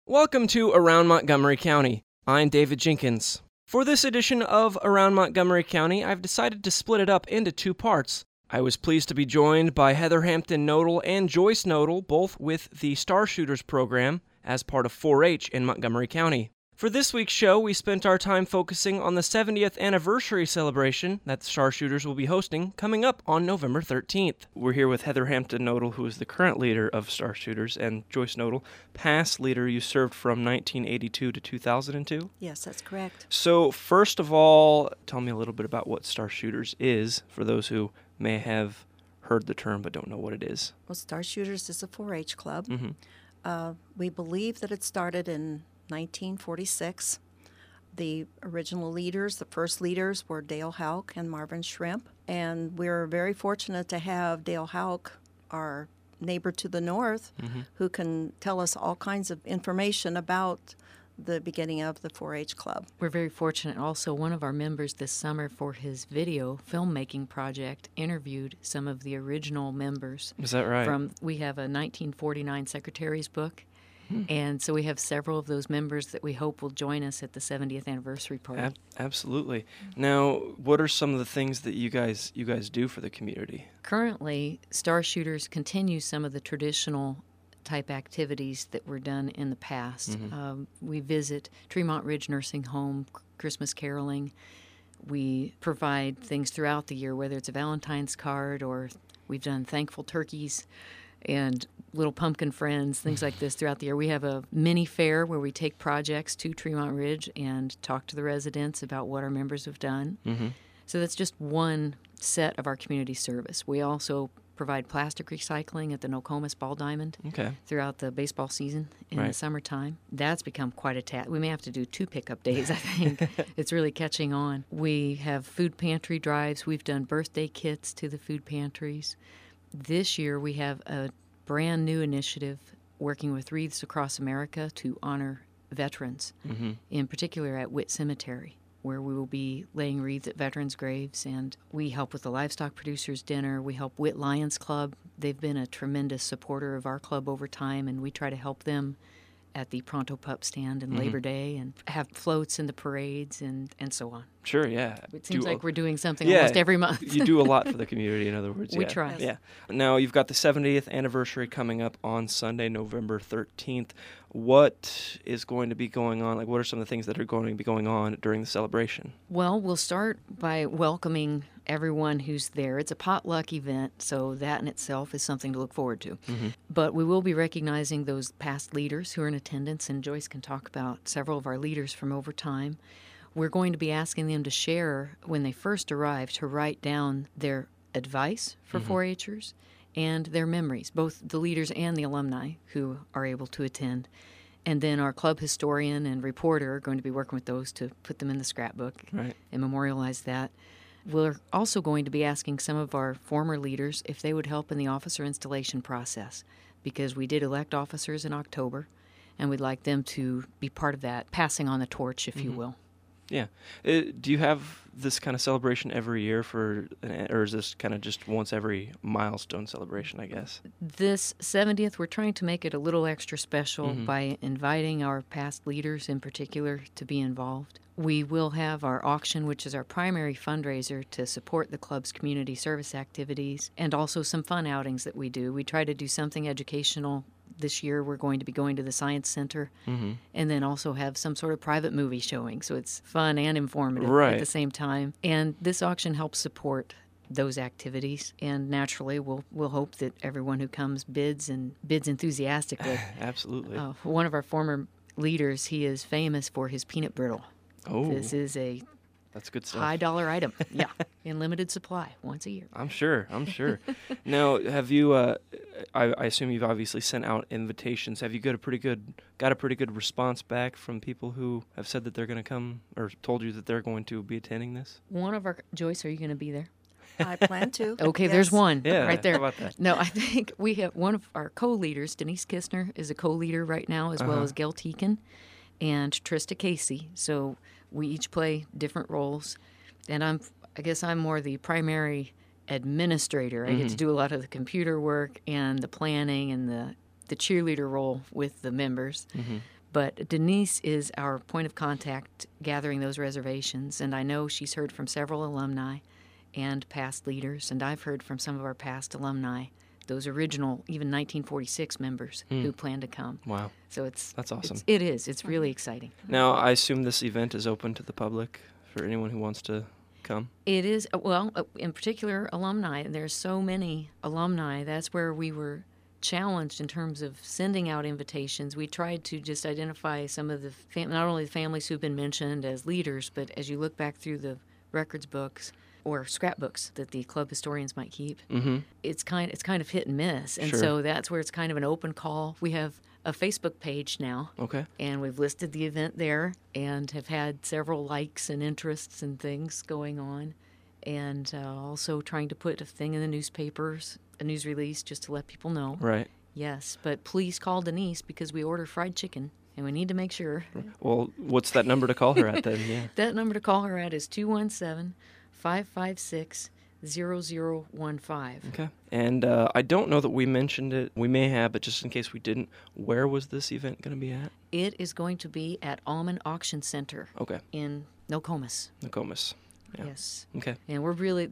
Welcome to Around Montgomery County. I'm David Jenkins. For this edition of Around Montgomery County, I've decided to split it up into two parts. I was pleased to be joined by Heather Hampton Nodal and Joyce Nodal, both with the Star Shooters program as part of 4-H in Montgomery County. For this week's show, we spent our time focusing on the 70th anniversary celebration that the Star Shooters will be hosting coming up on November 13th. We're here with Heather Hampton Nodal, who is the current leader of Star Shooters, and Joyce Nodal, past leader. You served from 1982 to 2002? Yes, that's correct. So first of all, tell me a little bit about what Star Shooters is, for those who may have heard the term but don't know what it is. Well, Star Shooters is a 4-H club. Mm-hmm. We believe that it started in 1946. The original leaders, the first leaders, were Dale Houck and Marvin Shrimp. And we're very fortunate to have Dale Houck, our neighbor to the north, who can tell us all kinds of information about the beginning of the 4-H club. We're very fortunate also. One of our members this summer for his video filmmaking project interviewed some of the original members. Is that right? We have a 1949 Secretary's book. And so we have several of those members that we hope will join us at the 70th anniversary party. Absolutely. Now, what are some of the things that you guys do for the community? Currently, Star Shooters continue some of the traditional type activities that were done in the past. We visit Tremont Ridge Nursing Home, Christmas caroling. We provide things throughout the year, whether it's a Valentine's card or we've done thankful turkeys and little pumpkin friends, things like this throughout the year. We have a mini fair where we take projects to Tremont Ridge and talk to the residents about what our members have done. So that's just one set of our community service. We also provide plastic recycling at the Nokomis Ball Diamond throughout the baseball season in the summertime. That's become quite a task. We may have to do 2 pickup days, I think. It's really catching on. We have food pantry drives. We've done birthday kits to the food pantries. This year we have a brand new initiative working with Wreaths Across America to honor veterans, in particular at Witt Cemetery, where we will be laying wreaths at veterans' graves. And we help with the Livestock Producers Dinner. We help Witt Lions Club. They've been a tremendous supporter of our club over time, and we try to help them at the Pronto Pup stand and Labor Day and have floats in the parades and so on. Sure, yeah. It seems like we're doing something almost every month. You do a lot for the community, in other words. We try. Yeah. Now, you've got the 70th anniversary coming up on Sunday, November 13th. What is going to be going on? Like, what are some of the things that are going to be going on during the celebration? Well, we'll start by welcoming everyone who's there. It's a potluck event, so that in itself is something to look forward to. But we will be recognizing those past leaders who are in attendance, and Joyce can talk about several of our leaders from over time. We're going to be asking them to share, when they first arrive, to write down their advice for 4-Hers and their memories, both the leaders and the alumni who are able to attend. And then our club historian and reporter are going to be working with those to put them in the scrapbook and memorialize that. We're also going to be asking some of our former leaders if they would help in the officer installation process, because we did elect officers in October, and we'd like them to be part of that, passing on the torch, if you will. Yeah. Do you have this kind of celebration every year or is this kind of just once every milestone celebration, I guess? This 70th, we're trying to make it a little extra special by inviting our past leaders in particular to be involved. We will have our auction, which is our primary fundraiser to support the club's community service activities, and also some fun outings that we do. We try to do something educational. This year we're going to be going to the Science Center and then also have some sort of private movie showing, so it's fun and informative at the same time. And this auction helps support those activities, and naturally we'll hope that everyone who comes bids enthusiastically. Absolutely. One of our former leaders, he is famous for his peanut brittle. Oh. This is a That's good stuff. high-dollar item, in limited supply, once a year. I'm sure. Now, have you? I assume you've obviously sent out invitations. Have you got a pretty good response back from people who have said that they're going to come or told you that they're going to be attending this? Joyce, are you going to be there? I plan to. Okay, yes. There's one right there. How about that? No, I think we have one of our co-leaders, Denise Kistner, is a co-leader right now, as well as Gail Teakin and Trista Casey. So we each play different roles, and I guess I'm more the primary administrator. I get to do a lot of the computer work and the planning and the cheerleader role with the members. But Denise is our point of contact gathering those reservations, and I know she's heard from several alumni and past leaders, and I've heard from some of our past alumni, those original, even 1946 members who plan to come. Wow. So That's awesome. It is. It's really exciting. Now, I assume this event is open to the public for anyone who wants to come? It is, well, in particular, alumni. There's so many alumni. That's where we were challenged in terms of sending out invitations. We tried to just identify some of the, not only the families who've been mentioned as leaders, but as you look back through the records books or scrapbooks that the club historians might keep, it's kind of hit and miss. And so that's where it's kind of an open call. We have a Facebook page now. Okay. And we've listed the event there and have had several likes and interests and things going on. And also trying to put a thing in the newspapers, a news release, just to let people know. Right. Yes, but please call Denise because we order fried chicken, and we need to make sure. Well, what's that number to call her at then? Yeah. That number to call her at is 217-556-0015. Okay. And I don't know that we mentioned it. We may have, but just in case we didn't, where was this event going to be at? It is going to be at Almond Auction Center. Okay. In Nokomis. Nokomis. Yeah. Yes. Okay. And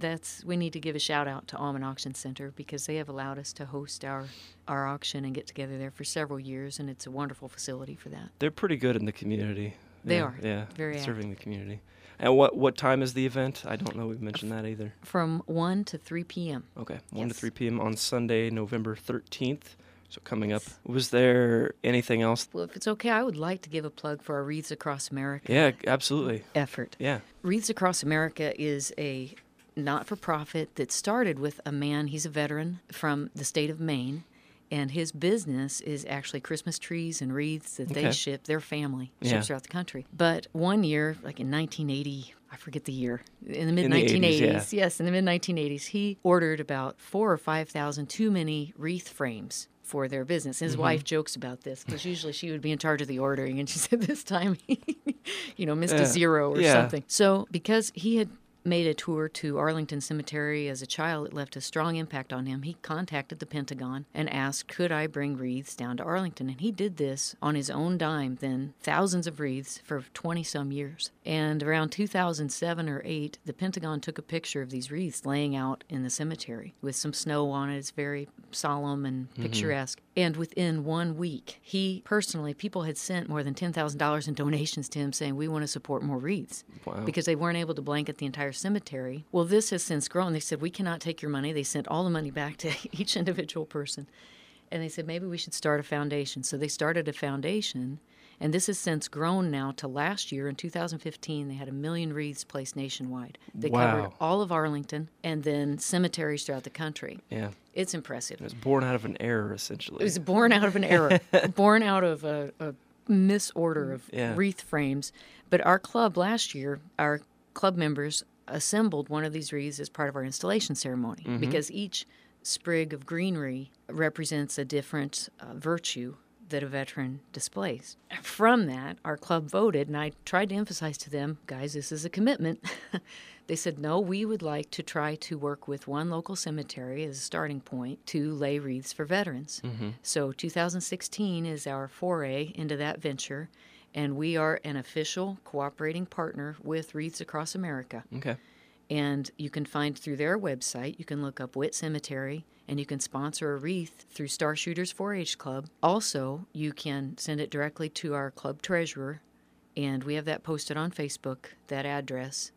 we need to give a shout out to Almond Auction Center because they have allowed us to host our auction and get together there for several years, and it's a wonderful facility for that. They're pretty good in the community. They are. Yeah. Very serving the community. And what time is the event? I don't know we've mentioned that either. From 1 to 3 p.m. Okay. 1 to 3 p.m. on Sunday, November 13th. So coming up. Was there anything else? Well, if it's okay, I would like to give a plug for our Wreaths Across America Yeah, absolutely. effort. Yeah. Wreaths Across America is a not-for-profit that started with a man, he's a veteran from the state of Maine, and his business is actually Christmas trees and wreaths that they ship, their family ships throughout the country. But one year, like in 1980, I forget the year, in the mid-1980s, yes, in the mid-1980s, he ordered about 4,000 or 5,000 too many wreath frames for their business. And his wife jokes about this because usually she would be in charge of the ordering, and she said this time he, missed a zero or something. So because he had made a tour to Arlington Cemetery as a child, it left a strong impact on him. He contacted the Pentagon and asked, could I bring wreaths down to Arlington? And he did this on his own dime, then thousands of wreaths for 20-some years. And around 2007 or 8, the Pentagon took a picture of these wreaths laying out in the cemetery with some snow on it. It's very solemn and picturesque. And within 1 week, people had sent more than $10,000 in donations to him saying, we want to support more wreaths. Wow. Because they weren't able to blanket the entire cemetery. Well, this has since grown. They said, we cannot take your money. They sent all the money back to each individual person. And they said, maybe we should start a foundation. So they started a foundation, and this has since grown now to last year. In 2015, they had 1 million wreaths placed nationwide. They covered all of Arlington and then cemeteries throughout the country. Yeah. It's impressive. It was born out of an error, essentially. It was born out of an error, born out of a misorder of wreath frames. But our club last year, our club members assembled one of these wreaths as part of our installation ceremony because each sprig of greenery represents a different virtue that a veteran displays. From that, our club voted, and I tried to emphasize to them, guys, this is a commitment. They said, no, we would like to try to work with one local cemetery as a starting point to lay wreaths for veterans. So 2016 is our foray into that venture, and we are an official cooperating partner with Wreaths Across America. Okay. And you can find through their website, you can look up Witt Cemetery, and you can sponsor a wreath through Star Shooters 4-H Club. Also, you can send it directly to our club treasurer, and we have that posted on Facebook, that address,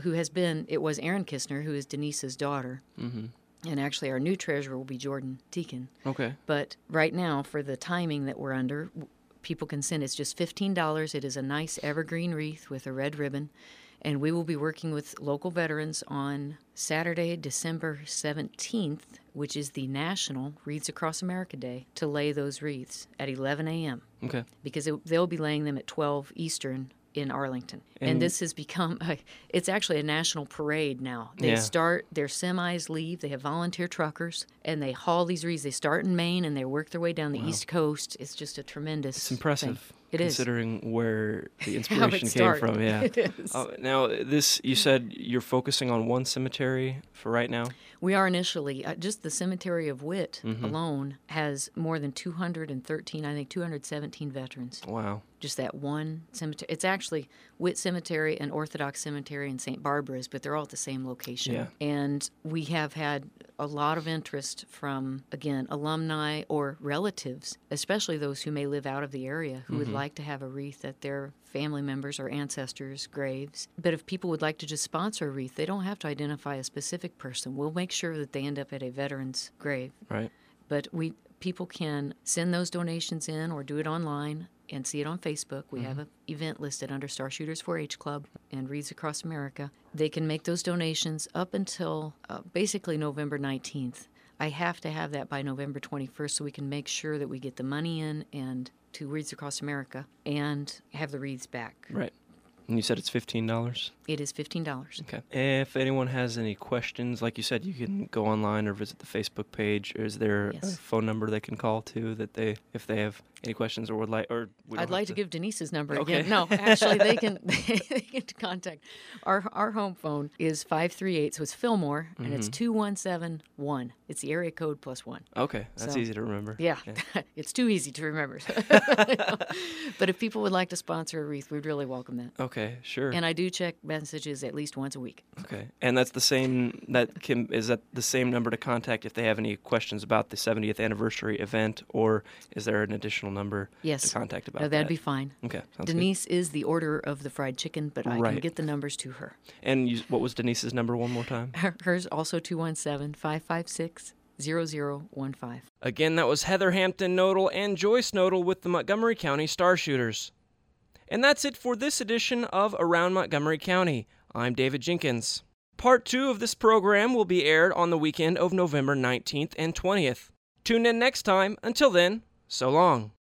it was Erin Kistner, who is Denise's daughter. And actually, our new treasurer will be Jordan Deacon. Okay. But right now, for the timing that we're under, people can send. It's just $15. It is a nice evergreen wreath with a red ribbon. And we will be working with local veterans on Saturday, December 17th, which is the National Wreaths Across America Day, to lay those wreaths at 11 a.m. Okay. Because they'll be laying them at 12 Eastern in Arlington. And this has become, it's actually a national parade now. They start, their semis leave, they have volunteer truckers, and they haul these wreaths. They start in Maine, and they work their way down the East Coast. It's just a tremendous It's impressive. thing. It is. Considering where the inspiration came from, yeah. It is. Now, you said you're focusing on one cemetery for right now? We are initially. Just the cemetery of Witt alone has more than 217 veterans. Wow. just that one cemetery. It's actually Witt Cemetery and Orthodox Cemetery in St. Barbara's, but they're all at the same location. Yeah. And we have had a lot of interest from, again, alumni or relatives, especially those who may live out of the area, who would like to have a wreath at their family members' or ancestors' graves. But if people would like to just sponsor a wreath, they don't have to identify a specific person. We'll make sure that they end up at a veteran's grave. Right. But people can send those donations in or do it online and see it on Facebook. We have an event listed under Star Shooters 4-H Club and Wreaths Across America. They can make those donations up until basically November 19th. I have to have that by November 21st so we can make sure that we get the money in and to Wreaths Across America and have the wreaths back. Right. And you said it's $15? It is $15. Okay. If anyone has any questions, like you said, you can go online or visit the Facebook page. Is there a phone number they can call to that if they have any questions or would like, or I'd like to give Denise's number Okay. again. No, actually, they can contact our home phone is 538. So it's Fillmore, and it's 2171. It's the area code +1. Okay, that's So, easy to remember. Yeah, it's too easy to remember. But if people would like to sponsor a wreath, we'd really welcome that. Okay, sure. And I do check messages at least once a week. Okay, and that's the same. Is that the same number to contact if they have any questions about the 70th anniversary event, or is there an additional number to contact about that'd that? be fine. Okay, sounds Denise is the order of the fried chicken, but I can Right. get the numbers to her. good. And what was Denise's number one more time? Hers also 217-556-0015. Again, that was Heather Hampton Nodal and Joyce Nodal with the Montgomery County Star Shooters. And that's it for this edition of Around Montgomery County. I'm David Jenkins. Part 2 of this program will be aired on the weekend of November 19th and 20th. Tune in next time. Until then, so long.